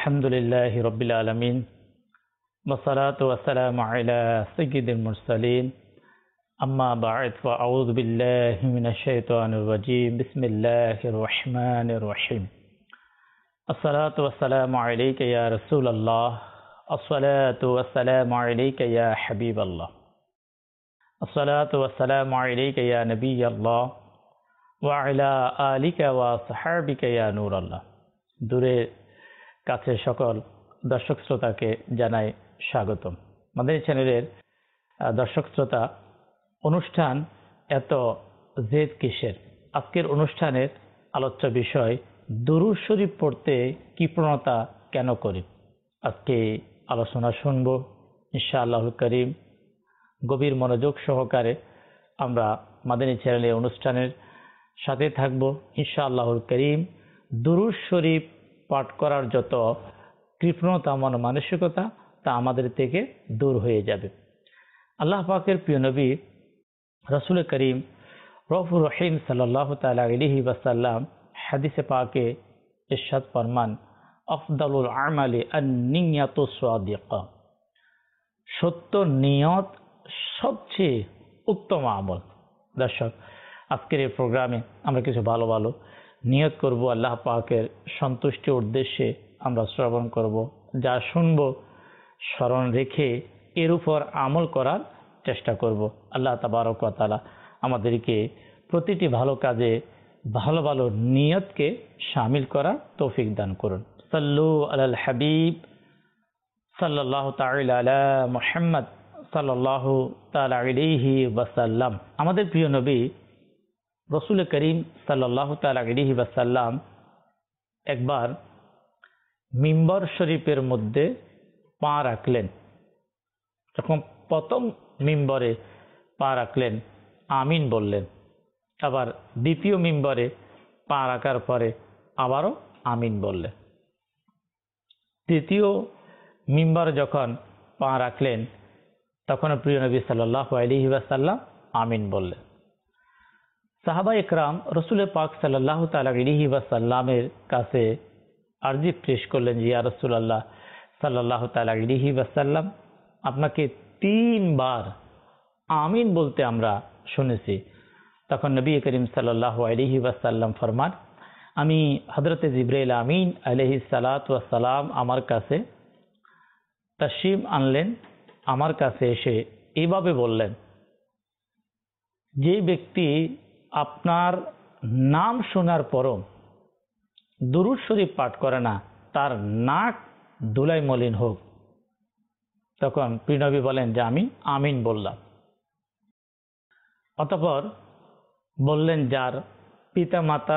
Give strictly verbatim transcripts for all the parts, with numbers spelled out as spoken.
Alhamdulillahi Rabbil Alameen. Wassalatu wassalamu ala sayyidil mursalin. Amma ba'd, fa a'udhu billahi minash shaitanir rajim. Bismillahir rahmanir rahim. As-salatu wassalamu alayka ya Rasulallah. As-salatu wassalamu alayka ya Habiballah. As-salatu wassalamu alayka ya Nabiyallah. Wa ala alika wa sahabika ya Nurallah. Dure কাছে সকল দর্শক শ্রোতাকে জানাই স্বাগতম। মাদানী চ্যানেলের দর্শক শ্রোতা, অনুষ্ঠান এত জেদ কিসের? আজকের অনুষ্ঠানের আলোচ্য বিষয় দুরূদ শরীফ পড়তে কি প্রণতা কেন করি। আজকে আলোচনা শুনব ইনশাআল্লাহুল করিম। গভীর মনোযোগ সহকারে আমরা মাদানী চ্যানেলের অনুষ্ঠানের সাথে থাকব ইনশাআল্লাহুল করিম। দুরূদ শরীফ পাঠ করার যত কৃপণতা মন মানসিকতা তা আমাদের থেকে দূর হয়ে যাবে। আল্লাহ পাকের প্রিয় নবী রাসূল করিম রউফুর রহিম সাল্লাল্লাহু তাআলা আলাইহি ওয়াসাল্লাম হাদিসে পাকে ইরশাদ ফরমান, আফদালুল আমালি আন-নিয়াতুস সাদিকা। সত্য নিয়ত সবচেয়ে উত্তম আমল। দর্শক, আজকের এই প্রোগ্রামে আমরা কিছু ভালো ভালো নিয়ত করব, আল্লাহ পাকের সন্তুষ্টির উদ্দেশ্যে আমরা শ্রবণ করব, যা শুনব স্মরণ রেখে এর উপর আমল করার চেষ্টা করব। আল্লাহ তাবারক ওয়া তাআলা আমাদেরকে প্রতিটি ভালো কাজে ভালো ভালো নিয়তকে শামিল করার তৌফিক দান করুন। সাল্লু আলাল হাবিব সাল্লাল্লাহু তাআলা আলা মুহাম্মদ সাল্লাল্লাহু তাআলা আলাইহি ওয়াসাল্লাম। আমাদের প্রিয় নবী রাসূল করিম সাল্লাল্লাহু তাআলা আলাইহি ওয়াসাল্লাম একবার মিম্বর শরীফের মধ্যে পা রাখলেন। যখন প্রথম মিম্বরে পা রাখলেন আমিন বললেন, আবার দ্বিতীয় মিম্বরে পা রাখার পরে আবারও আমিন বললেন। তৃতীয় মিম্বরে যখন পা রাখলেন তখন প্রিয় নবী সাল্লাল্লাহু আলাইহি ওয়াসাল্লাম আমিন বললেন। সাহাবা ইকরাম রাসূল পাক সাল্লাল্লাহু তাআলা আলাইহি ওয়াসাল্লামের কাছে আরজি পেশ করলেন, ইয়া রাসূলুল্লাহ সাল্লাল্লাহু তাআলা আলাইহি ওয়াসাল্লাম, আপনাকে তিনবার আমিন বলতে আমরা শুনেছি। তখন নবী করিম সাল্লাল্লাহু আলাইহি ওয়াসাল্লাম ফরমান, আমি হযরতে জিবরাইল আমিন আলাইহিস সালাতু ওয়াস সালাম আমার কাছে তাশরীফ আনলেন। আমার কাছে এসে এইভাবে বললেন, যে ব্যক্তি আপনার নাম শোনার পরও দুরূদ শরীফ পাঠ করে না, তার নাক ধুলাই মলিন হোক। তখন প্রিয় নবী বলেন যে আমি আমিন বললাম। অতঃপর বললেন, যার পিতা মাতা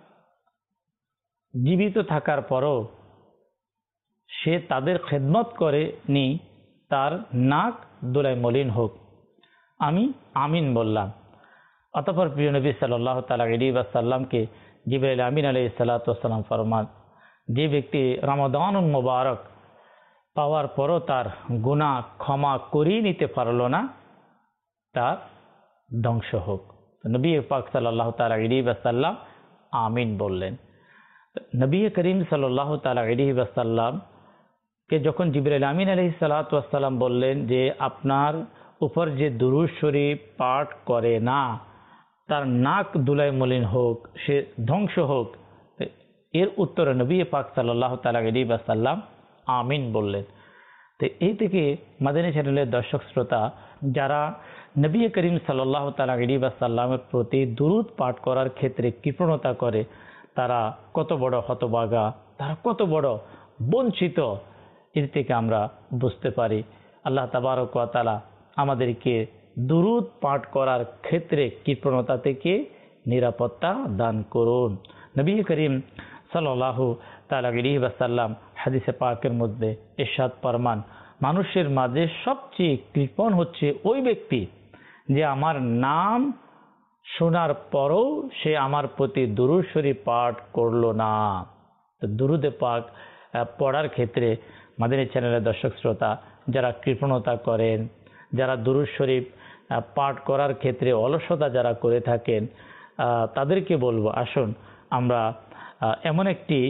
জীবিত থাকার পরও সে তাদের খেদমত করেনি, তার নাক ধুলাই মলিন হোক। আমি আমিন বললাম। অতঃপর প্রিয় নবী সাল্লাল্লাহু তাআলা আলাইহি ওয়াসাল্লামকে জিবরাইল আমিন আলাইহিস সালাতু ওয়াস সালাম ফরমান, যে ব্যক্তি রমাদানুল মুবারক পাওয়ার পরও তার গুনাহ ক্ষমা করিয়ে নিতে পারল না, তার ধ্বংস হোক। নবী পাক সাল্লাল্লাহু তাআলা আলাইহি ওয়াসাল্লাম আমিন বললেন। নবী করিম সাল্লাল্লাহু তাআলা আলাইহি ওয়াসাল্লাম কে যখন জিবরাইল আমিন আলাইহিস সালাতু ওয়াস সালাম বললেন যে আপনার উপর যে দুরূদ শরীফ পাঠ করে না, তার নাক ধুলাই মলিন হোক, সে ধ্বংস হোক, এর উত্তরে নবী পাক সাল্লাল্লাহু তাআলা আলাইহি ওয়াসাল্লাম আমিন বললেন। তো এই থেকে মাদানী চ্যানেলের দর্শক শ্রোতা, যারা নবী করিম সাল্লাল্লাহু তাআলা আলাইহি ওয়াসাল্লামের প্রতি দুরূদ পাঠ করার ক্ষেত্রে কৃপণতা করে, তারা কত বড় হতভাগা, তারা কত বড় বঞ্চিত, এর থেকে আমরা বুঝতে পারি। আল্লাহ তাবারক ওয়া তাআলা আমাদেরকে দুরূদ পাঠ করার ক্ষেত্রে কৃপণতা থেকে নিরাপত্তা দান করুন। নবী করিম সাল্লাল্লাহু তাআলা আলাইহি ওয়াসাল্লাম হাদিসে পাকের মধ্যে ইরশাদ ফরমান, মানুষের মাঝে সবচেয়ে কৃপণ হচ্ছে ওই ব্যক্তি যে আমার নাম শোনার পরও সে আমার প্রতি দুরূদ শরীফ পাঠ করলো না। তো দুরূদে পাক পড়ার ক্ষেত্রে মাদানী চ্যানেলের দর্শক শ্রোতা, যারা কৃপণতা করেন, যারা দুরূদ শরীফ পাঠ করার ক্ষেত্রে অলসতা যারা করে থাকেন, তাদেরকে বলবো, আসুন আমরা এমন একটি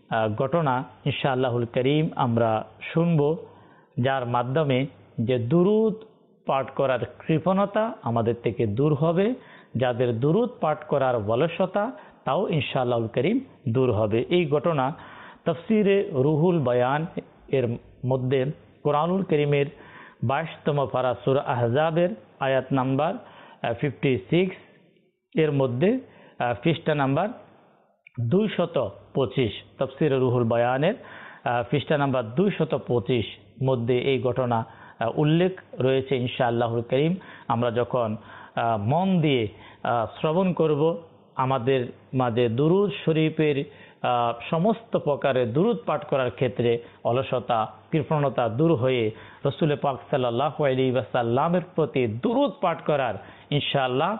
ঘটনা ইনশাআল্লাহুল করিম আমরা শুনব, যার মাধ্যমে যে দুরূদ পাঠ করার কৃপণতা আমাদের থেকে দূর হবে, যাদের দুরূদ পাঠ করার অলসতা তাও ইনশাআল্লাহুল করিম দূর হবে। এই ঘটনা তাফসিরে রুহুল বয়ান এর মধ্যে কোরআনুল করিমের বাইশতম পারা সূরা আহজাবের আয়াত নাম্বার ফিফটি সিক্স এর মধ্যে পৃষ্ঠা নাম্বার দুইশত পঁচিশ, তাফসিরে রুহুল বয়ানের পৃষ্ঠা নাম্বার দুইশত পঁচিশ মধ্যে এই ঘটনা উল্লেখ রয়েছে। ইনশাআল্লাহুল করিম আমরা যখন মন দিয়ে শ্রবণ করব, আমাদের মাঝে দুরূদ শরীফের সমস্ত প্রকারের দুরূদ পাঠ করার ক্ষেত্রে অলসতা কৃপণতা দূর হয়ে রাসূল পাক সাল্লাল্লাহু আলাইহি ওয়াসাল্লামের প্রতি দুরূদ পাঠ করার ইনশাআল্লাহ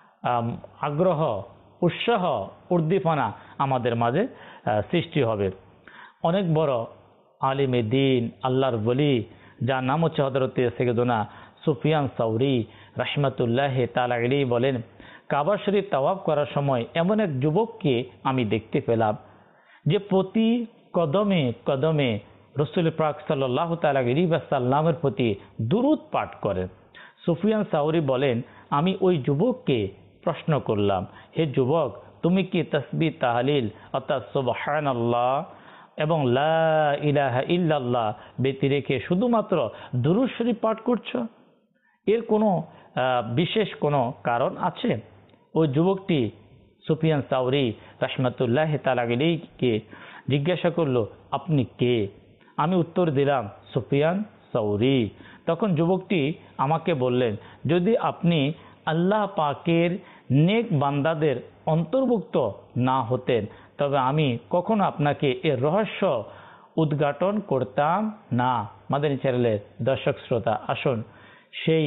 আগ্রহ, উৎসাহ, উদ্দীপনা আমাদের মাঝে সৃষ্টি হবে। অনেক বড় আলিমে দ্বীন, আল্লাহর ওলি, যার নাম হচ্ছে হযরতে সাইয়্যিদুনা সুফিয়ান সাওরী রাহমাতুল্লাহি তাআলা আলাইহি বলেন, কাবা শরীফ তাওয়াফ করার সময় এমন এক যুবককে আমি দেখতে পেলাম যে প্রতি কদমে কদমে রাসূল পাক সাল্লাল্লাহু তাআলা আলাইহি ওয়াসাল্লামের প্রতি দুরূদ পাঠ করেন। সুফিয়ান সাওরী বলেন, আমি ওই যুবককে প্রশ্ন করলাম, হে যুবক, তুমি কি তাসবিহ তাহলিল অর্থাৎ সুবহানাল্লাহ এবং লা ইলাহা ইল্লাল্লাহ ব্যতি রেখে শুধুমাত্র দুরূদ শরীফ পাঠ করছো? এর কোনো বিশেষ কোনো কারণ আছে? ওই যুবকটি সুফিয়ান সাওরী রাহমাতুল্লাহি তাআলা আলাইহিকে জিজ্ঞাসা করলো, আপনি কে? আমি উত্তর দিলাম, সুফিয়ান সাওরী। তখন যুবকটি আমাকে বললেন, যদি আপনি আল্লাহ পাকের নেক বান্দাদের অন্তর্ভুক্ত না হতেন তবে আমি কখনো আপনাকে এর রহস্য উদ্ঘাটন করতাম না। মাদানী চ্যানেলের দর্শক শ্রোতা, আসুন সেই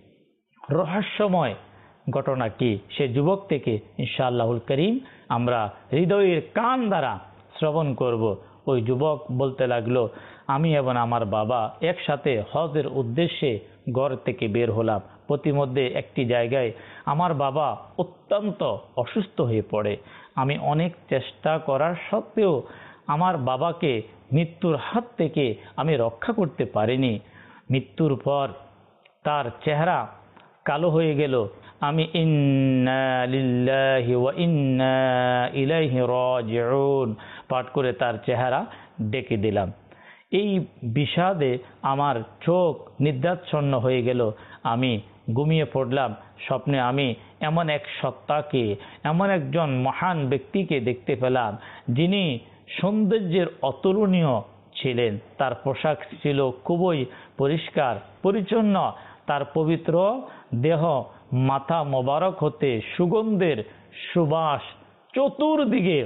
রহস্যময় ঘটনা কি সে যুবক থেকে ইনশাআল্লাহুল করিম আমরা হৃদয়ের কান দ্বারা শ্রবণ করব। ওই যুবক বলতে লাগলো, আমি এবং আমার বাবা একসাথে হজের উদ্দেশ্যে ঘর থেকে বের হলাম। প্রতিমধ্যে একটি জায়গায় আমার বাবা অত্যন্ত অসুস্থ হয়ে পড়ে। আমি অনেক চেষ্টা করার সত্ত্বেও আমার বাবাকে মৃত্যুর হাত থেকে আমি রক্ষা করতে পারিনি। মৃত্যুর পর তার চেহারা কালো হয়ে গেল। আমি ইন্না লিল্লাহি ওয়া ইন্না ইলাইহি রাজিউন পাঠ করে তার চেহারা ডেকে দিলাম। এই বিষাদে আমার চোখ নিদ্রাচ্ছন্ন হয়ে গেল। আমি ঘুমিয়ে পড়লাম। স্বপ্নে আমি এমন এক সত্তাকে, এমন একজন মহান ব্যক্তিকে দেখতে পেলাম যিনি সৌন্দর্যের অতুলনীয় ছিলেন। তার পোশাক ছিল খুবই পরিষ্কার পরিচ্ছন্ন। তার পবিত্র দেহ মাথা মোবারক হতে সুগন্ধের সুবাস চতুর্দিকে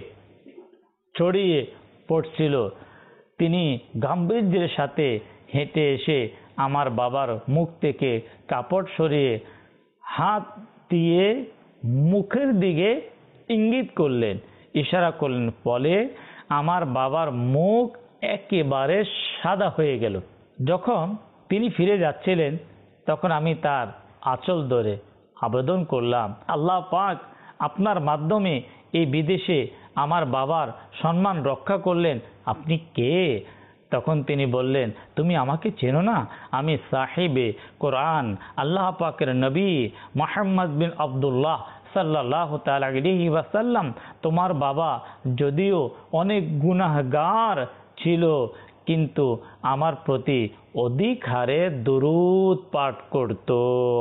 ছড়িয়ে পড়ছিল। তিনি গাম্ভীর্যের সাথে হেঁটে এসে আমার বাবার মুখ থেকে কাপড় সরিয়ে হাত দিয়ে মুখের দিকে ইঙ্গিত করলেন, ইশারা করলেন। ফলে আমার বাবার মুখ একেবারে সাদা হয়ে গেল। যখন তিনি ফিরে যাচ্ছিলেন তখন আমি তার আঁচল ধরে আবেদন করলাম, আল্লাহ পাক আপনার মাধ্যমে এই বিদেশে আমার বাবার সম্মান রক্ষা করলেন, আপনি কে? তখন তিনি বললেন, তুমি আমাকে চেনো না? আমি সাহিবে কোরআন আল্লাহ পাকের নবী মুহাম্মদ বিন আব্দুল্লাহ সাল্লাল্লাহু তাআলা আলাইহি ওয়াসাল্লাম। তোমার বাবা যদিও অনেক গুনাহগার ছিল কিন্তু আমার প্রতি অধিক হারে দুরূদ পাঠ করত।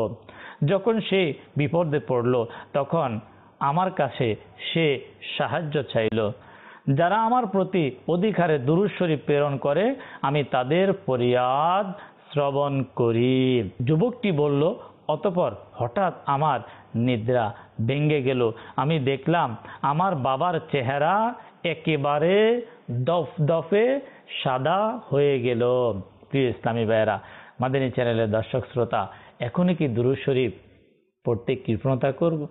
যখন সে বিপদে পড়ল তখন আমার কাছে সে সাহায্য চাইল। যারা আমার প্রতি অধিক হারে দুরূদ শরীফ প্রেরণ করে আমি তাদের ফরিয়াদ শ্রবণ করি। যুবকটি বলল, অতঃপর হঠাৎ আমার নিদ্রা ভেঙে গেল। আমি দেখলাম আমার বাবার চেহারা একেবারে দফদফে সাদা হয়ে গেল। প্রিয় ইসলামী ভাইয়েরা, মাদানী চ্যানেলের দর্শক শ্রোতা, এখনই কি দুরূদ শরীফ পড়তে কৃপণতা করব?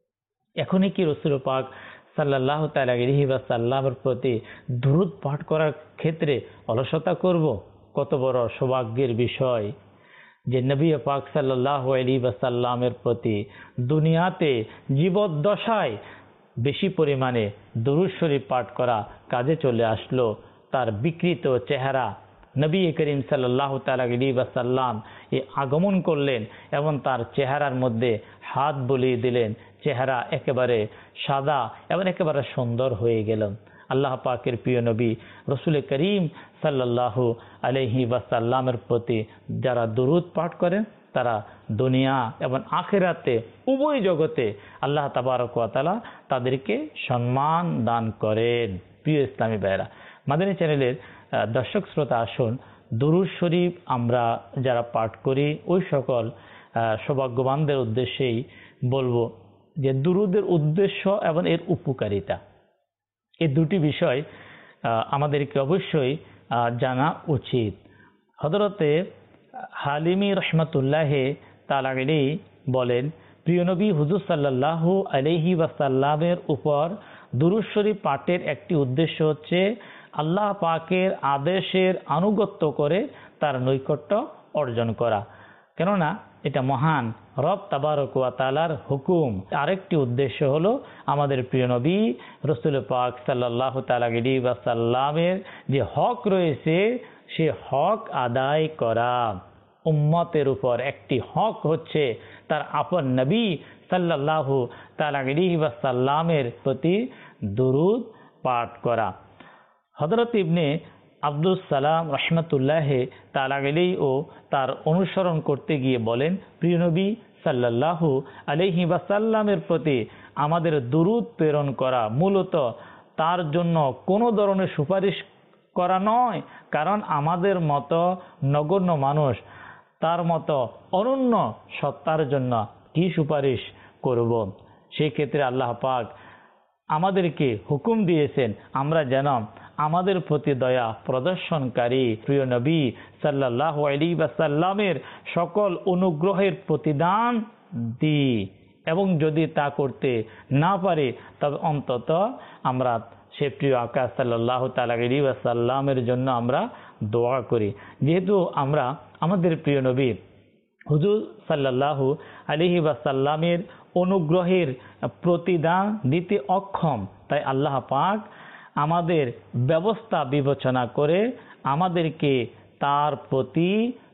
এখনই কি রাসূল পাক সাল্লাল্লাহু তাআলা আলাইহি ওয়াসাল্লামের প্রতি দুরূদ পাঠ করার ক্ষেত্রে অলসতা করব? কত বড় সৌভাগ্যের বিষয় যে নবী পাক সাল্লাল্লাহু আলাইহি ওয়াসাল্লামের প্রতি দুনিয়াতে জীবদ্দশায় বেশি পরিমাণে দুরূদ শরীফ পাঠ করা কাজে চলে আসলো। তার বিকৃত চেহারা নবী করিম সাল্লাল্লাহু তাআলা আলাইহি ওয়াসাল্লাম এ আগমন করলেন এবং তার চেহারার মধ্যে হাত বুলিয়ে দিলেন। চেহারা একেবারে সাদা এবং একেবারে সুন্দর হয়ে গেল। আল্লাহ পাকের প্রিয় নবী রাসূল করিম সাল্লাল্লাহু আলাইহি ওয়াসাল্লামের প্রতি যারা দুরূদ পাঠ করেন তারা দুনিয়া এবং আখিরাতে উভয় জগতে আল্লাহ তাবারক ওয়া তাআলা তাদেরকে সম্মান দান করেন। প্রিয় ইসলামী ভাইরা, মাদানী চ্যানেলের দর্শক শ্রোতা, আসুন দুরূদ শরীফ আমরা যারা পাঠ করি ওই সকল সৌভাগ্যবানদের উদ্দেশ্যেই বলবো যে দুরূদের উদ্দেশ্য এবং এর উপকারিতা, এই দুটি বিষয় আমাদেরকে অবশ্যই জানা উচিত। হযরতে হালিমি রহমাতুল্লাহ তাআলা আলাইহি বলেন, প্রিয় নবী হুজুর সাল্লাল্লাহু আলাইহি ওয়াসাল্লামের উপর দুরূদ শরীফ পাঠের একটি উদ্দেশ্য হচ্ছে আল্লাহ পাকের আদেশের আনুগত্য করে তার নৈকট্য অর্জন করা। কেননা এটা মহান রব তাবারক ওয়া তাআলার হুকুম। আরেকটি উদ্দেশ্য হলো আমাদের প্রিয় নবী রাসূল পাক সাল্লাল্লাহু তাআলা আলাইহি ওয়াসাল্লামের যে হক রয়েছে সে হক আদায় করা। উম্মতের উপর একটি হক হচ্ছে তার আপন নবী সাল্লাল্লাহু তাআলা আলাইহি ওয়াসাল্লামের প্রতি দুরূদ পাঠ করা। হযরত ইবনে আব্দুস সালাম রহমাতুল্লাহ তাআলা আলাইহি ও তার অনুসরণ করতে গিয়ে বলেন, প্রিয় নবী সাল্লাল্লাহু আলাইহি ওয়াসাল্লামের প্রতি আমাদের দুরূদ প্রেরণ করা মূলত তার জন্য কোনো ধরনের সুপারিশ করা নয়, কারণ আমাদের মতো নগণ্য মানুষ তার মতো অনন্য সত্তার জন্য কি সুপারিশ করব। সেই ক্ষেত্রে আল্লাহ পাক আমাদেরকে হুকুম দিয়েছেন আমরা যেন আমাদের প্রতি দয়া প্রদর্শনকারী প্রিয় নবী সাল্লাল্লাহু আলাইহি ওয়াসাল্লামের সকল অনুগ্রহের প্রতিদান দিই, এবং যদি তা করতে না পারি তবে অন্তত আমরা সে প্রিয় আকা সাল্লাল্লাহু তাআলা আলাইহি ওয়াসাল্লামের জন্য আমরা দোয়া করি। যেহেতু আমরা আমাদের প্রিয় নবী হুজুর সাল্লাল্লাহু আলাইহি ওয়াসাল্লামের অনুগ্রহের প্রতিদান দিতে অক্ষম, তাই আল্লাহ পাক আমাদের ব্যবস্থা বিবেচনা করে আমাদেরকে তার প্রতি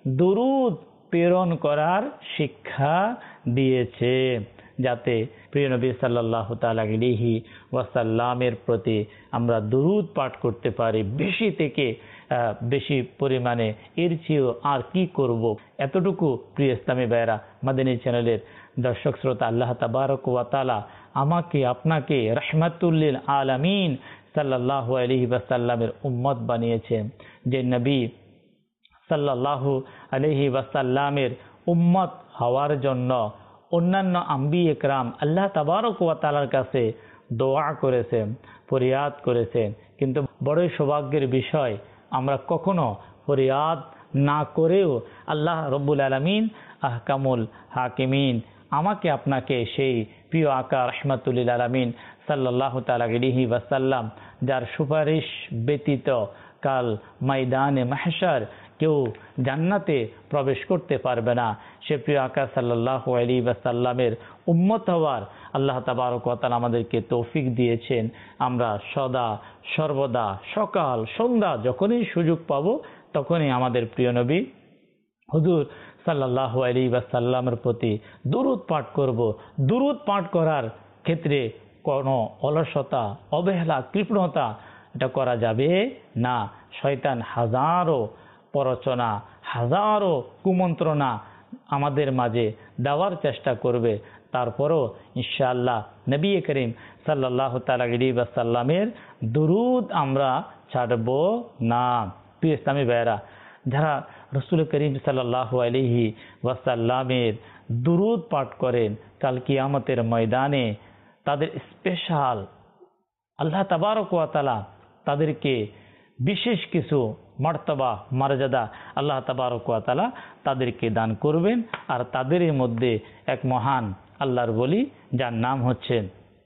দুরূদ প্রেরণ করার শিক্ষা দিয়েছে, যাতে প্রিয় নবী সাল্লাল্লাহু তাআলা আলাইহি ওয়াসাল্লামের প্রতি আমরা দুরূদ পাঠ করতে পারি বেশি থেকে বেশি পরিমাণে। এর চেয়েও আর কি করব। এতটুকু প্রিয় ইসলামী ভাইরা, মাদানী চ্যানেলের দর্শক শ্রোতা, আল্লাহ তাবারক ওয়া তাআলা আমাকে আপনাকে রাহমাতুল লিল আলামিন সাল্লাল্লাহু আলাইহি ওয়াসাল্লামের উম্মত বানিয়েছেন। যে নবী সাল্লাল্লাহু আলাইহি ওয়াসাল্লামের উম্মত হওয়ার জন্য অন্যান্য আম্বিয়া একরাম আল্লাহ তাবারক ওয়া তাআলার কাছে দোয়া করেছেন, ফরিয়াদ করেছেন, কিন্তু বড়ই সৌভাগ্যের বিষয় আমরা কখনো ফরিয়াদ না করেও আল্লাহ রব্বুল আলামিন আহকামুল হাকিমিন আমাকে আপনাকে সেই প্রিয় আকা রাহমাতুল লিল আলামিন সাল্লাল্লাহু তাআলা আলাইহি ওয়াসাল্লাম যার সুপারিশ ব্যতীত কাল ময়দানে মাহশার কেউ জান্নাতে প্রবেশ করতে পারবে না, সে প্রিয় আকা সাল্লাল্লাহু আলাইহি ওয়াসাল্লামের উম্মত হওয়ার আল্লাহ তাবারক ওয়া তাআলা আমাদেরকে তৌফিক দিয়েছেন। আমরা সদা সর্বদা সকাল সন্ধ্যা যখনই সুযোগ পাব তখনই আমাদের প্রিয় নবী হুজুর সাল্লাল্লাহু আলাইহি ওয়াসাল্লামের প্রতি দুরূদ পাঠ করব। দুরূদ পাঠ করার ক্ষেত্রে কোনো অলসতা, অবহেলা, কৃপণতা এটা করা যাবে না। শয়তান হাজারো প্ররোচনা, হাজারো কুমন্ত্রণা আমাদের মাঝে দেওয়ার চেষ্টা করবে, তারপরও ইনশাআল্লাহ নবী করিম সাল্লাল্লাহু তাআলা আলাইহি ওয়াসাল্লামের দুরূদ আমরা ছাড়ব না। প্রিয় ইসলামী ভাইরা, যারা রাসূল করিম সাল্লাল্লাহু আলাইহি ওয়াসাল্লামের দুরূদ পাঠ করেন কাল কিয়ামতের ময়দানে তাদের স্পেশাল আল্লাহ তাবারক ওয়া তাআলা তাদেরকে বিশেষ কিছু মর্তবা মর্যাদা আল্লাহ তাবারক ওয়া তাআলা তাদেরকে দান করবেন। আর তাদের মধ্যে এক মহান আল্লাহর বলি যার নাম হচ্ছে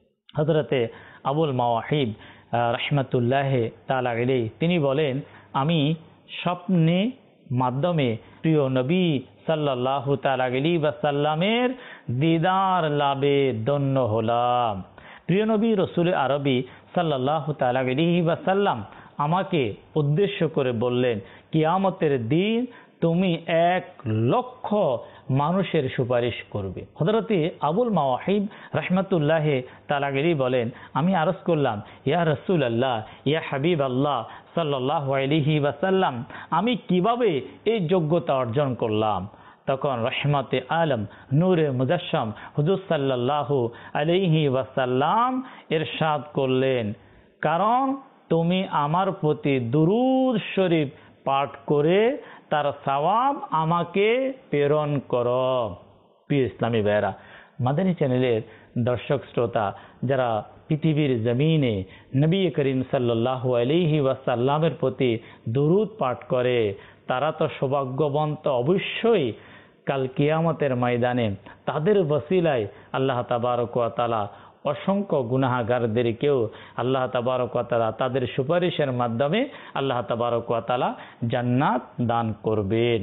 হযরতে আবুল মাওয়াহিব রাহমাতুল্লাহ তাআলা আলাইহি, তিনি বলেন, আমি স্বপ্নে মাধ্যমে প্রিয় নবী সাল্লাল্লাহু তাআলা আলাইহি ওয়াসাল্লামের দিদার লাভে ধন্য হলাম। প্রিয় নবী রসুল আরবি সাল্লাল্লাহু তাআলা আলাইহি ওয়াসাল্লাম আমাকে উদ্দেশ্য করে বললেন, কিয়ামতের দিন তুমি এক লক্ষ মানুষের সুপারিশ করবে। হযরতে আবুল মাওয়াহিব রাহমাতুল্লাহি তাআলা আলাইহি বলেন, আমি আরজ করলাম, ইয়া রাসূলুল্লাহ, ইয়া হাবিবাল্লাহ সাল্লাল্লাহু আলাইহি ওয়াসাল্লাম, আমি কিভাবে এই যোগ্যতা অর্জন করলাম? তখন রহমতে আলম নূরে মুজাসসাম হুজুর সাল্লাল্লাহু আলাইহি ওয়াসাল্লাম ইরশাদ করলেন, কারণ তুমি আমার প্রতি দুরূদ শরীফ পাঠ করে তার সওয়াব আমাকে প্রেরণ করো। প্রিয় ইসলামী ভাইয়েরা, মাদানী চ্যানেলের দর্শক শ্রোতা যারা পৃথিবীর জমিনে নবী করিম সাল্লাল্লাহু আলাইহি ওয়াসাল্লামের প্রতি দুরূদ পাঠ করে তারা তো সৌভাগ্যবন্ত অবশ্যই। কাল কিয়ামতের ময়দানে তাদের ওসিলায় আল্লাহ তাবারক ওয়া তাআলা অসংখ্য গুনাহগারদেরকেও আল্লাহ তাবারক ওয়া তাআলা তাদের সুপারিশের মাধ্যমে আল্লাহ তাবারক ওয়া তাআলা জান্নাত দান করবেন।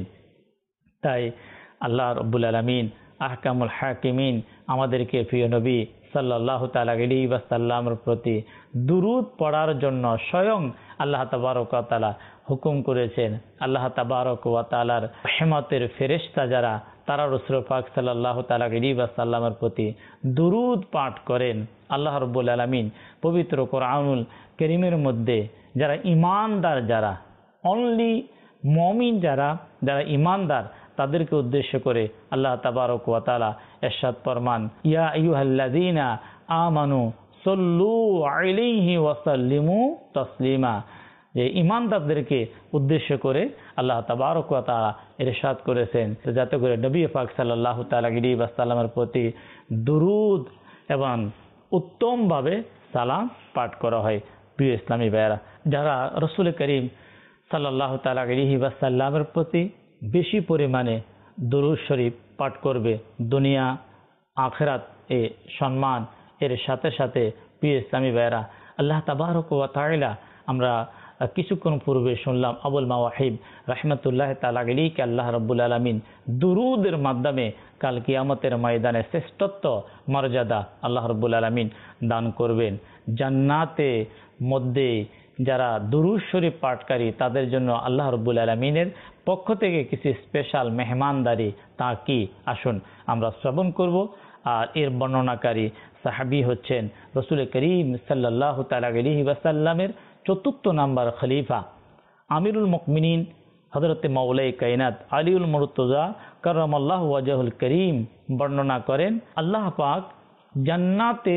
তাই আল্লাহ রাব্বুল আলামিন আহকামুল হাকিমিন আমাদেরকে প্রিয় নবী সাল্লাল্লাহু তাআলা আলাইহি ওয়াসাল্লামের প্রতি দুরূদ পড়ার জন্য স্বয়ং আল্লাহ তাবারক ওয়া তাআলা হুকুম করেছেন। আল্লাহ তাবারক ওয়া তাআলার রহমতের ফেরেশতা যারা তারা রাসূল পাক সাল্লাল্লাহু তাআলা আলাইহি ওয়াসাল্লামের প্রতি দুরূদ পাঠ করেন। আল্লাহ রাব্বুল আলামিন পবিত্র কোরআনুল কারীমের মধ্যে যারা ঈমানদার, যারা অনলি মুমিন, যারা যারা ঈমানদার তাদেরকে উদ্দেশ্য করে আল্লাহ তাবারক ওয়া তাআলা ইরশাদ ফরমান, ইয়া আইয়ুহাল্লাযীনা আমানু সাল্লু আলাইহি ওয়া সাল্লিমু তাসলিমা। যে ঈমানদারদেরকে উদ্দেশ্য করে আল্লাহ তাবারক ওয়া তাআলা ইরশাদ করেছেন যাতে করে নবী পাক সাল্লাল্লাহু তাআলা আলাইহি ওয়াসাল্লামের প্রতি দুরূদ এবং উত্তমভাবে সালাম পাঠ করা হয়। প্রিয় ইসলামী ভাইয়েরা, যারা রাসূল করিম সাল্লাল্লাহু তাআলা আলাইহি ওয়াসাল্লামের প্রতি বেশি পরিমাণে দুরূদ শরীফ পাঠ করবে, দুনিয়া আখিরাত এ সম্মান এর সাথে সাথে প্রিয় ইসলামী ভাইয়েরা, আল্লাহ তাবারক ওয়া তাআলা আমরা কিছুক্ষণ পূর্বে শুনলাম আবুল মাওয়াহিব রাহমাতুল্লাহি তাআলা আলাইহি আল্লাহ রাব্বুল আলামিন দুরূদের মাধ্যমে কাল কিয়ামতের ময়দানে শ্রেষ্ঠত্ব মর্যাদা আল্লাহ রাব্বুল আলামিন দান করবেন। জান্নাতে মধ্যে যারা দুরূদ শরীফ পাঠকারী তাদের জন্য আল্লাহ রাব্বুল আলামিনের পক্ষ থেকে কিছু স্পেশাল মেহমানদারি, তা কি আসুন আমরা শ্রবণ করব। আর এর বর্ণনাকারী সাহাবী হচ্ছেন রাসূল করিম সাল্লাল্লাহু তাআলা আলাইহি ওয়াসাল্লামের চতুর্থ নাম্বার খলিফা আমিরুল মুমিনিন হযরতে মাওলাই কায়নাত আলীউল মুরতজা কাররামাল্লাহু ওয়াজহুল করিম বর্ণনা করেন, আল্লাহ পাক জান্নাতে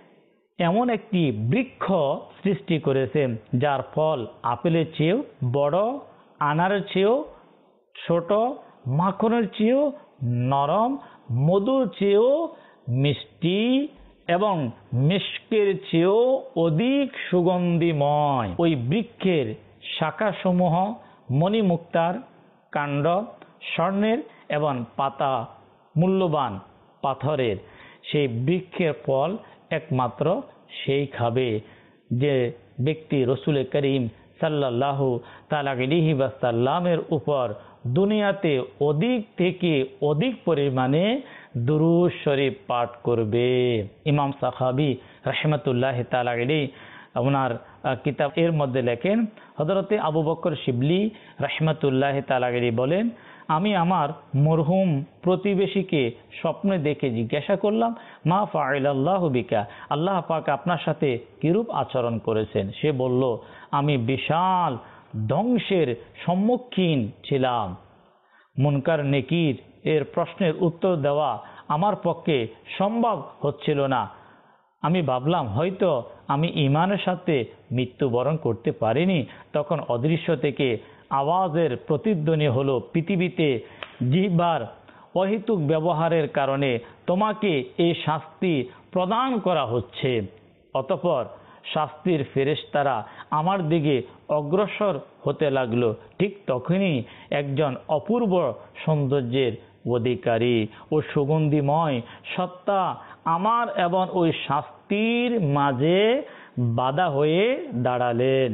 এমন একটি বৃক্ষ সৃষ্টি করেছেন যার ফল আপেলের চেয়েও বড়, আনারের চেয়েও ছোট, মাখনের চেয়েও নরম, মধুর চেয়েও মিষ্টি এবং মিশকের চেয়েও অধিক সুগন্ধিময়। ওই বৃক্ষের শাখাসমূহ মণিমুক্তার, কাণ্ড স্বর্ণের এবং পাতা মূল্যবান পাথরের। সেই বৃক্ষের ফল একমাত্র সেই খাবে যে ব্যক্তি রাসূল করিম সাল্লাল্লাহু তাআলা আলাইহি ওয়াসাল্লামের উপর দুনিয়াতে অধিক থেকে অধিক পরিমাণে দুরূদ শরীফ পাঠ করবে। ইমাম সাখাবী রাহমাতুল্লাহি তাআলা আলাইহি ওনার কিতাব এর মধ্যে লেখেন, হযরতে আবু বকর শিবলি রাহমাতুল্লাহি তাআলা আলাইহি বলেন, আমি আমার মরহুম প্রতিবেশীকে স্বপ্নে দেখে জিজ্ঞাসা করলাম, মা ফাআলাল্লাহু বিকা, আল্লাহ পাক আপনার সাথে কিরূপ আচরণ করেছেন? সে বলল, আমি বিশাল ধ্বংসের সম্মুখীন ছিলাম। মুনকার নেকির এর প্রশ্নের উত্তর দেওয়া আমার পক্ষে সম্ভব হচ্ছিল না। আমি ভাবলাম হয়তো আমি ঈমানের সাথে মৃত্যুবরণ করতে পারিনি। তখন অদৃশ্য থেকে আওয়াজের প্রতিধ্বনি হলো, পৃথিবীতে জিহ্বার অহেতুক ব্যবহারের কারণে তোমাকে এই শাস্তি প্রদান করা হচ্ছে। অতঃপর শাস্তির ফেরেশতারা আমার দিকে অগ্রসর হতে লাগলো। ঠিক তখনই একজন অপূর্ব সৌন্দর্যের অধিকারী ও সুগন্ধিময় সত্তা আমার এবং ওই শাস্তির মাঝে বাধা হয়ে দাঁড়ালেন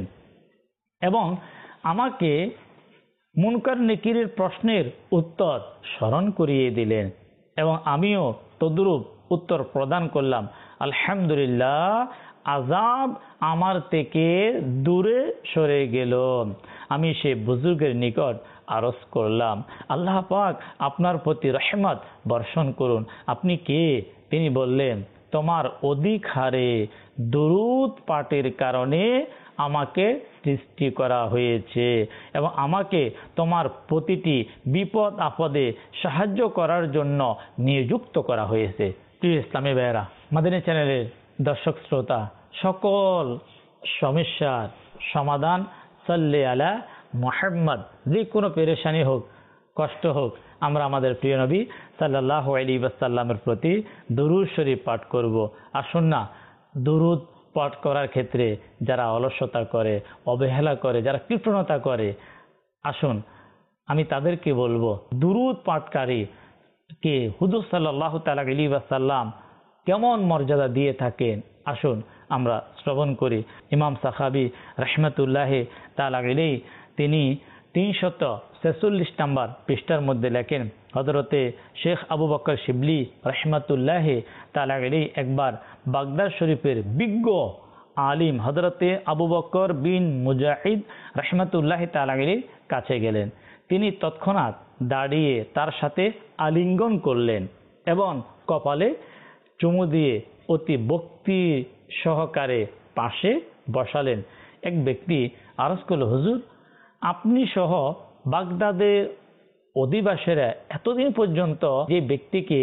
এবং আমাকে মুনকার নেকিরের প্রশ্নের উত্তর স্মরণ করিয়ে দিলেন এবং আমিও তদ্রূপ উত্তর প্রদান করলাম। আলহামদুলিল্লাহ, আযাব আমার থেকে দূরে সরে গেল। আমি সেই বুজুর্গের নিকট আরজ করলাম, আল্লাহ পাক আপনার প্রতি রহমত বর্ষণ করুন। আপনি কে? তিনি বললেন, তোমার অধিক হারে দুরূদ পাঠের কারণে আমাকে সৃষ্টি করা হয়েছে এবং আমাকে তোমার প্রতিটি বিপদ আপদে সাহায্য করার জন্য নিযুক্ত করা হয়েছে। প্রিয় ইসলামী ভাইয়েরা, মাদানী চ্যানেলের দর্শক শ্রোতা, সকল সমস্যার সমাধান সাল্লি আলা মুহাম্মদ। যে কোনো পেরেশানি হোক, কষ্ট হোক, আমরা আমাদের প্রিয় নবী সাল্লাল্লাহু আলাইহি ওয়াসাল্লামের প্রতি দুরূদ শরীফ পাঠ করব। আসুন না, দুরূদ পাঠ করার ক্ষেত্রে যারা অলসতা করে, অবহেলা করে, যারা কৃপণতা করে, আসুন আমি তাদেরকে বলবো, দুরূদ পাঠকারী কে হুজুর সাল্লাল্লাহু তাআলা আলাইহি ওয়াসাল্লাম কেমন মর্যাদা দিয়ে থাকেন, আসুন আমরা শ্রবণ করি। ইমাম সাখাবী রাহমাতুল্লাহি তাআলা আলাইহি তিনি তিনশত ছেচল্লিশ নম্বর পৃষ্ঠার মধ্যে লেখেন, হযরতে শেখ আবু বকর শিবলি রাহমাতুল্লাহি তাআলা আলাইহি একবার বাগদাদ শরীফের বিজ্ঞ আলিম হযরতে আবু বকর বিন মুজাহিদ রাহমাতুল্লাহি তাআলা আলাইহির কাছে গেলেন। তিনি তৎক্ষণাৎ দাঁড়িয়ে তার সাথে আলিঙ্গন করলেন এবং কপালে চুমু দিয়ে অতি ভক্তি সহকারে পাশে বসালেন। এক ব্যক্তি আরজ করল, হুজুর, আপনি সহ বাগদাদের অধিবাসীরা এতদিন পর্যন্ত যে ব্যক্তিকে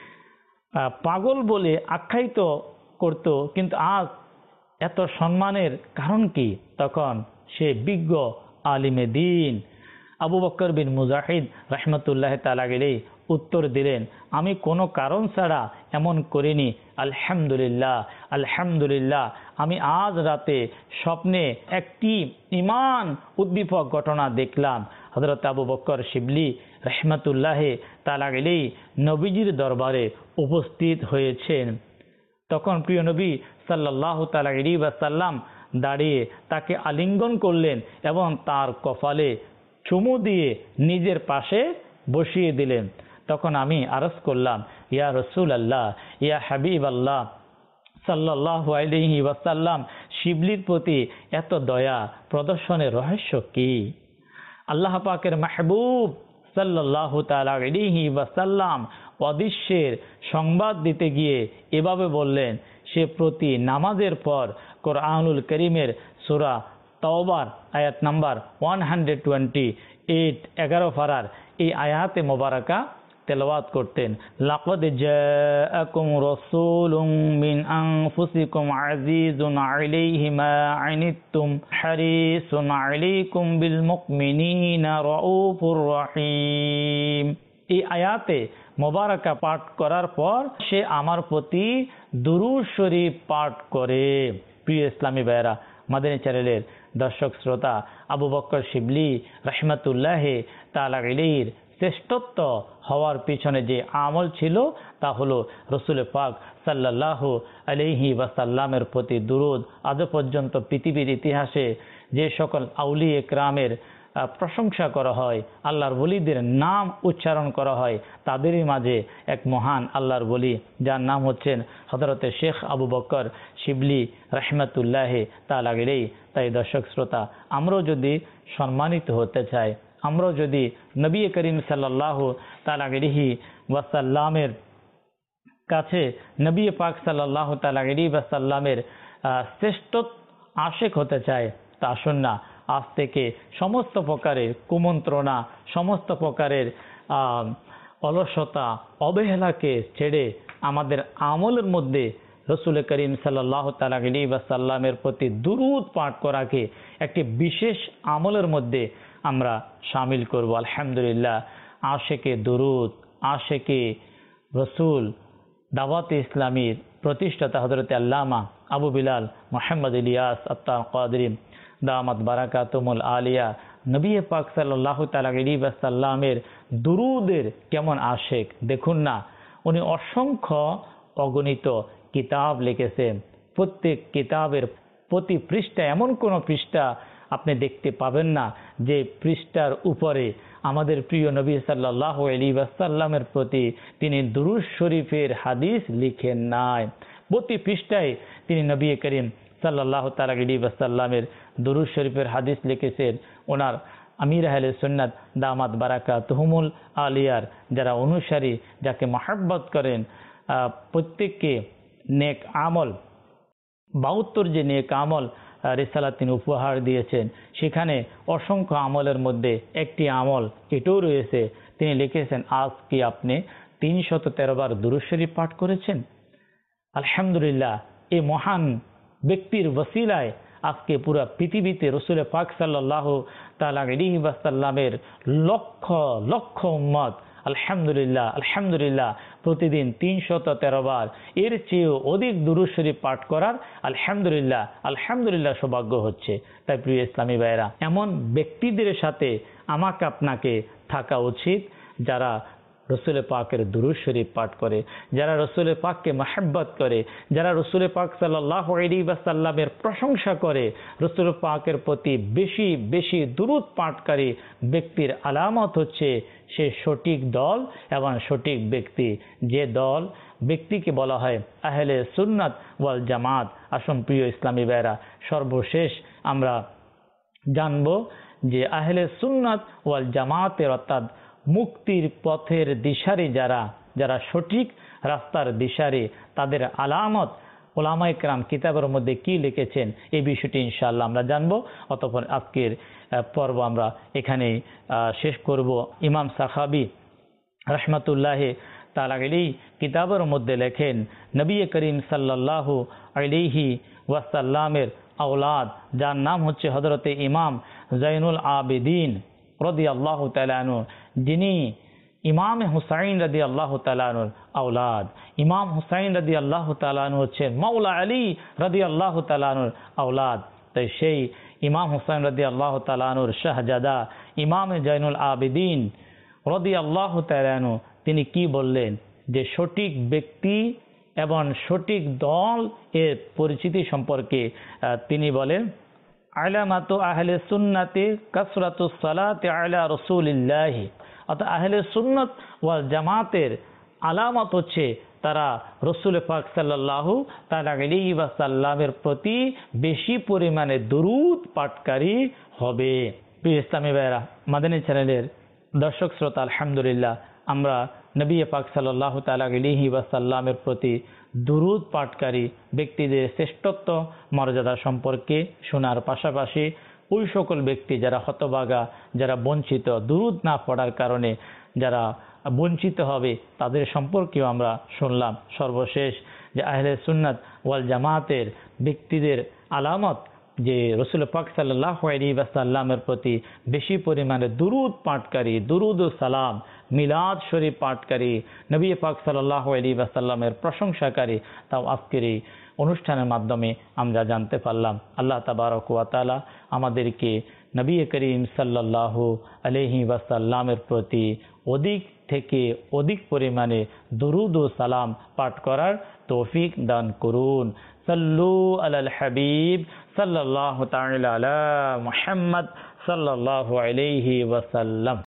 পাগল বলে আখ্যায়িত করত, কিন্তু আজ এত সম্মানের কারণ কি? তখন সে বিজ্ঞ আলিমে দ্বীন আবু বকর বিন মুজাহিদ রাহমাতুল্লাহি তাআলা আলাইহি উত্তর দিলেন, আমি কোনো কারণ ছাড়া এমন করিনি। আলহামদুলিল্লাহ, আলহামদুলিল্লাহ, আমি আজ রাতে স্বপ্নে একটি ঈমান উদ্দীপক ঘটনা দেখলাম। হযরত আবু বকর শিবলি রাহমাতুল্লাহি তাআলা আলাইহি নবীজির দরবারে উপস্থিত হয়েছেন। তখন প্রিয় নবী সাল্লাল্লাহু তাআলা আলাইহি ওয়াসাল্লাম দাঁড়িয়ে তাকে আলিঙ্গন করলেন এবং তার কপালে চুমু দিয়ে নিজের পাশে বসিয়ে দিলেন। তখন আমি আরজ করলাম, ইয়া রাসূলুল্লাহ, ইয়া হাবিবাল্লাহ সাল্লাল্লাহু আলাইহি ওয়াসাল্লাম, শিবলির প্রতি এত দয়া প্রদর্শনের রহস্য কি? আল্লাহ পাকের মাহবুব সাল্লাল্লাহু তাআলা আলাইহি ওয়াসাল্লাম অদৃশ্যের সংবাদ দিতে গিয়ে এভাবে বললেন, সে প্রতি নামাজের পর কোরআনুল করিমের সূরা তাওবার আয়াত নাম্বার একশো আটাশ এগারো ফারার এই আয়াতে মোবারকা তেলাওয়াত করতেন। লাকাদ জাআকুম রাসূলুম মিন আনফুসিকুম আজিজুন আলাইহি মা আনিতুম হারিসুন আলাইকুম বিল মুমিনিনা রাউফুর রহিম। এই আয়াতে মোবারকা পাঠ করার পর সে আমার প্রতি দুরূদ শরীফ পাঠ করে। প্রিয় ইসলামী ভাইয়েরা, মাদানী চ্যানেলের দর্শক শ্রোতা, আবু বকর শিবলি রাহমাতুল্লাহি তাআলা আলাইহির শ্রেষ্ঠত্ব হওয়ার পিছনে যে আমল ছিল তা হলো রসুল পাক সাল্লাল্লাহু আলাইহি ওয়াসাল্লামের প্রতি দুরূদ। আজ পর্যন্ত পৃথিবীর ইতিহাসে যে সকল আউলিয়া কেরামের প্রশংসা করা হয়, আল্লাহর ওলিদের নাম উচ্চারণ করা হয়, তাদেরই মাঝে এক মহান আল্লাহর ওলি যার নাম হচ্ছেন হযরতে শেখ আবু বকর শিবলি রাহমাতুল্লাহি তাআলা আলাইহি। তাই দর্শক শ্রোতা, আমরাও যদি সম্মানিত হতে চাই, আমরাও যদি নবী করিম সাল্লাল্লাহু তাআলা আলাইহি ওয়াসাল্লামের কাছে নবী পাক সাল্লাল্লাহু তাআলা আলাইহি ওয়াসাল্লামের শ্রেষ্ঠ আশিক হতে চাই, তা আসুন না আজ থেকে সমস্ত প্রকারের কুমন্ত্রণা, সমস্ত প্রকারের অলসতা, অবহেলাকে ছেড়ে আমাদের আমলের মধ্যে রসুল করিম সাল্লাল্লাহু তাআলা আলাইহি ওয়াসাল্লামের প্রতি দুরূদ পাঠ করাকে একটি বিশেষ আমলের মধ্যে আমরা শামিল করব। আলহামদুলিল্লাহ, আশেকে দুরূদ, আশেকে রসুল, দাওয়াতে ইসলামীর প্রতিষ্ঠাতা হযরত আল্লামা আবু বিলাল মুহাম্মদ ইলিয়াস আত্তার কাদরি দামাত বারাকাতুমুল আলিয়া নবী পাক সাল্লাল্লাহু তাআলা আলাইহি ওয়াসাল্লামের দুরূদের কেমন আশেক দেখুন না। উনি অসংখ্য অগণিত কিতাব লিখেছেন। প্রত্যেক কিতাবের প্রতি পৃষ্ঠা এমন কোনো পৃষ্ঠা আপনি দেখতে পাবেন না যে পৃষ্ঠার উপরে আমাদের প্রিয় নবী সাল্লাল্লাহু আলাইহি ওয়াসাল্লামের প্রতি তিনি দুরূদ শরীফের হাদিস লিখেন নাই। প্রতি পৃষ্ঠায় তিনি নবী করিম সাল্লাল্লাহু তাআলা আলাইহি ওয়াসাল্লামের দুরূদ শরীফের হাদিস লিখেছেন। ওনার আমির আহলে সুন্নাত দামাত বারাকাতুহুমুল আলিয়ার যারা অনুসারী, যাকে মহব্বত করেন, প্রত্যেককে নেক আমল, বাহাত্তর যে নেক আমল রিসালাত তিনি উপহার দিয়েছেন, সেখানে অসংখ্য আমলের মধ্যে একটি আমল এটাও রয়েছে। তিনি লিখেছেন, আজ কি আপনি তিনশত তেরো বার দুরূদ শরীফ পাঠ করেছেন? আলহামদুলিল্লাহ, এই মহান ব্যক্তির ওসিলায় আজকে পুরো পৃথিবীতে রসুল পাক সাল্লাল্লাহু তাআলা আলাইহি ওয়াসাল্লামের লক্ষ লক্ষ উম্মত আলহামদুলিল্লাহ আলহামদুলিল্লাহ প্রতিদিন তিনশত তেরো বার এর চেয়েও অধিক দুরূদ শরীফ পাঠ করার আলহামদুলিল্লাহ আলহামদুলিল্লাহ সৌভাগ্য হচ্ছে। তাই প্রিয় ইসলামী ভাইয়েরা, এমন ব্যক্তিদের সাথে আমাকে আপনাকে থাকা উচিত যারা রসুল পাকের দুরূদ শরীফ পাঠ করে, যারা রসুল পাককে মহব্বত করে, যারা রসুল পাক সাল্লাল্লাহু আলাইহি ওয়াসাল্লামের প্রশংসা করে। রসুল পাকের প্রতি বেশি বেশি দুরূদ পাঠকারী ব্যক্তির আলামত হচ্ছে সে সঠিক দল এবং সঠিক ব্যক্তি। যে দল ব্যক্তিকে বলা হয় আহলে সুন্নাত ওয়াল জামাত। আসুন প্রিয় ইসলামী ভাইরা, সর্বশেষ আমরা জানব যে আহলে সুন্নাত ওয়াল জামাতের অর্থাৎ মুক্তির পথের দিশারি যারা, যারা সঠিক রাস্তার দিশারি, তাদের আলামত উলামায়ে কেরাম কিতাবের মধ্যে কি লিখেছেন এই বিষয়টি ইনশাআল্লাহ আমরা জানব। অতঃপর আজকের পর্ব আমরা এখানেই শেষ করব। ইমাম সাখাবী রাহমাতুল্লাহি তাআলা আলাইহি কিতাবের মধ্যে লেখেন, নবী করিম সাল্লাল্লাহু আলাইহি ওয়াসাল্লামের আওলাদ যার নাম হচ্ছে হযরতে ইমাম জাইনুল আবেদিন রাদিয়াল্লাহু তাআলা আনহু, যিনি ইমাম হুসাইন রাদিয়াল্লাহু তাআলা আনহুর আওলাদ। ইমাম হুসাইন রাদিয়াল্লাহু তাআলা আনহু হচ্ছেন মাওলা আলী রাদিয়াল্লাহু তাআলা আনহুর আওলাদ। তাই সেই ইমাম হুসাইন রাদিয়াল্লাহু তাআলা আনহুর শাহজাদা ইমাম জাইনুল আবেদিন রাদিয়াল্লাহু তাআলা আনহু তিনি কি বললেন যে সঠিক ব্যক্তি এবং সঠিক দল এর পরিচিতি সম্পর্কে তিনি বলেন, আলামাতু আহলে সুন্নাতি কাসরাতুস সালাতি আলা রাসূলিল্লাহ। অর্থাৎ আহলে সুন্নাত ওয়াল জামাতের আলামত হচ্ছে তারা রসুল পাক সাল্লাল্লাহু তাআলা আলাইহি ওয়াসাল্লামের প্রতি বেশি পরিমাণে দুরূদ পাঠকারী হবে। প্রিয় ইসলামী ভাইরা, মাদানী চ্যানেলের দর্শক শ্রোতা, আলহামদুলিল্লাহ আমরা নবী পাক সাল্লাল্লাহু তাআলা আলাইহি ওয়াসাল্লামের প্রতি দুরূদ পাঠকারী ব্যক্তিদের শ্রেষ্ঠত্ব মর্যাদা সম্পর্কে শোনার পাশাপাশি ওই সকল ব্যক্তি যারা হতভাগা, যারা বঞ্চিত, দুরূদ না পড়ার কারণে যারা বঞ্চিত হবে তাদের সম্পর্কেও আমরা শুনলাম। সর্বশেষ যে আহলে সুন্নাত ওয়াল জামাতের ব্যক্তিদের আলামত যে রসুল পাক সাল্লাল্লাহু আলাইহি ওয়াসাল্লামের প্রতি বেশি পরিমাণে দুরূদ পাঠকারী, দুরূদ ও সালাম, মিলাদ শরীফ পাঠকারী, নবী পাক সাল্লাল্লাহু আলাইহি ওয়াসাল্লামের প্রশংসাকারী, তাও আজকের এই অনুষ্ঠানের মাধ্যমে আমরা জানতে পারলাম। আল্লাহ তাবারক ওয়া তাআলা আমাদেরকে নবী করিম সাল্লাল্লাহু আলাইহি ওয়াসাল্লামের প্রতি অধিক থেকে অধিক পরিমাণে দুরূদ ও সালাম পাঠ করার তৌফিক দান করুন। সাল্লু আলাল হাবিব সাল্লাল্লাহু তাআলা আলা মুহাম্মদ সাল্লাল্লাহু আলাইহি ওয়াসাল্লাম।